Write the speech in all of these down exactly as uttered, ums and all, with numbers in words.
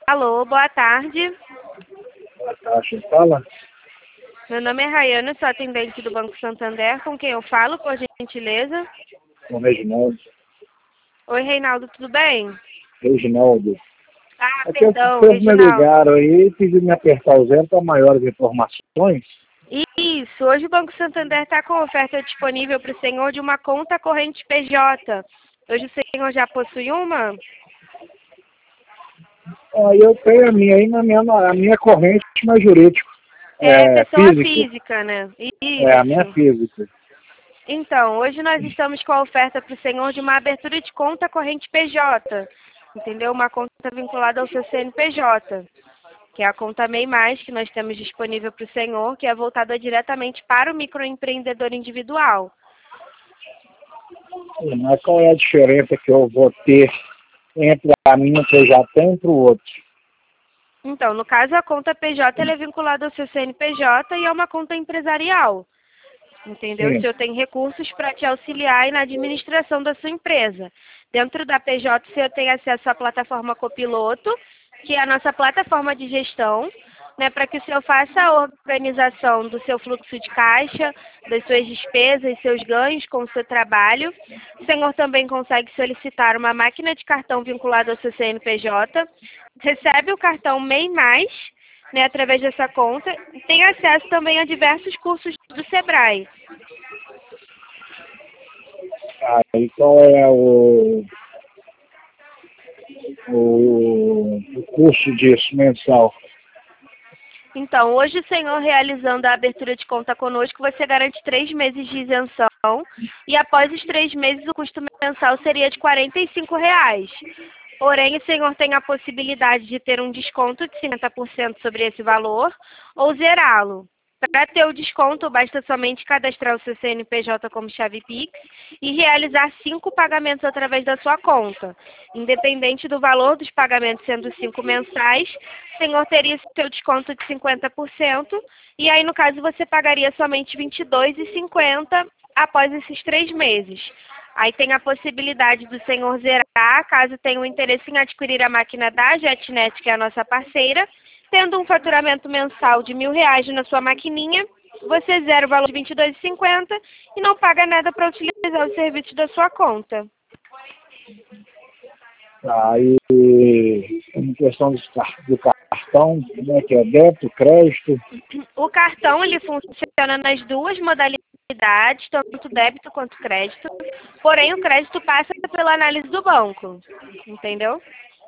Alô, boa tarde. Boa tarde, fala. Meu nome é Rayane, sou atendente do Banco Santander. Com quem eu falo, por gentileza? Com o Reginaldo. Oi, Reinaldo, tudo bem? Reginaldo. Ah, Aqui perdão, vocês me Reginaldo. ligaram aí e pediram me apertar o zero para maiores informações. Isso, hoje o Banco Santander está com oferta disponível para o senhor de uma conta corrente P J. Hoje o senhor já possui uma? Aí eu tenho a minha aí na minha, a minha corrente, mas jurídico. É É pessoa físico. física, né? É a minha Isso. física. Então, hoje nós estamos com a oferta para o senhor de uma abertura de conta corrente P J. Entendeu? Uma conta vinculada ao seu C N P J. Que é a conta MEI Mais, que nós temos disponível para o senhor, que é voltada diretamente para o microempreendedor individual. Sim, mas qual é a diferença que eu vou ter entre a minha que eu já tenho para o outro? Então, no caso, a conta P J ela é vinculada ao seu C N P J e é uma conta empresarial. Entendeu? O Sim. senhor tem recursos para te auxiliar na administração da sua empresa. Dentro da P J, o senhor tem acesso à plataforma Copiloto, que é a nossa plataforma de gestão, né, para que o senhor faça a organização do seu fluxo de caixa, das suas despesas e seus ganhos com o seu trabalho. O senhor também consegue solicitar uma máquina de cartão vinculada ao seu C N P J, recebe o cartão MEI Mais, né, através dessa conta, e tem acesso também a diversos cursos do Sebrae. Aí qual é o, o, o custo disso mensal? Então, hoje o senhor realizando a abertura de conta conosco, você garante três meses de isenção e após os três meses o custo mensal seria de quarenta e cinco reais. Porém, o senhor tem a possibilidade de ter um desconto de cinquenta por cento sobre esse valor ou zerá-lo. Para ter o desconto, basta somente cadastrar o seu C N P J como chave Pix e realizar cinco pagamentos através da sua conta. Independente do valor dos pagamentos sendo cinco mensais, o senhor teria seu desconto de cinquenta por cento e aí, no caso, você pagaria somente vinte e dois reais e cinquenta centavos após esses três meses. Aí tem a possibilidade do senhor zerar, caso tenha o interesse em adquirir a máquina da JetNet, que é a nossa parceira. Tendo um faturamento mensal de mil reais na sua maquininha, você zera o valor de vinte e dois reais e cinquenta centavos e não paga nada para utilizar os serviços da sua conta. Aí, em questão do, car- do cartão, como é que é? Débito, crédito? O cartão ele funciona nas duas modalidades, tanto débito quanto crédito. Porém, o crédito passa pela análise do banco. Entendeu?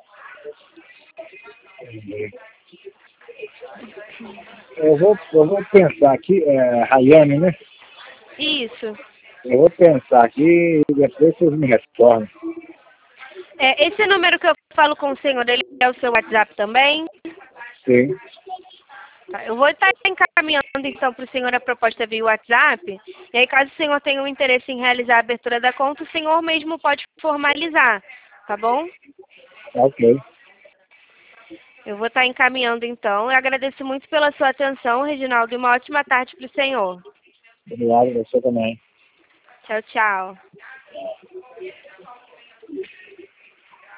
Eu vou, eu vou pensar aqui, é, Rayane, né? Isso. Eu vou pensar aqui e depois vocês me retornam. É, esse número que eu falo com o senhor, ele é o seu WhatsApp também? Sim. Tá, eu vou estar encaminhando então para o senhor a proposta via WhatsApp. E aí, caso o senhor tenha um interesse em realizar a abertura da conta, o senhor mesmo pode formalizar, tá bom? Ok. Eu vou estar encaminhando então. Eu agradeço muito pela sua atenção, Reginaldo, e uma ótima tarde para o senhor. Obrigado, você também. Tchau, tchau.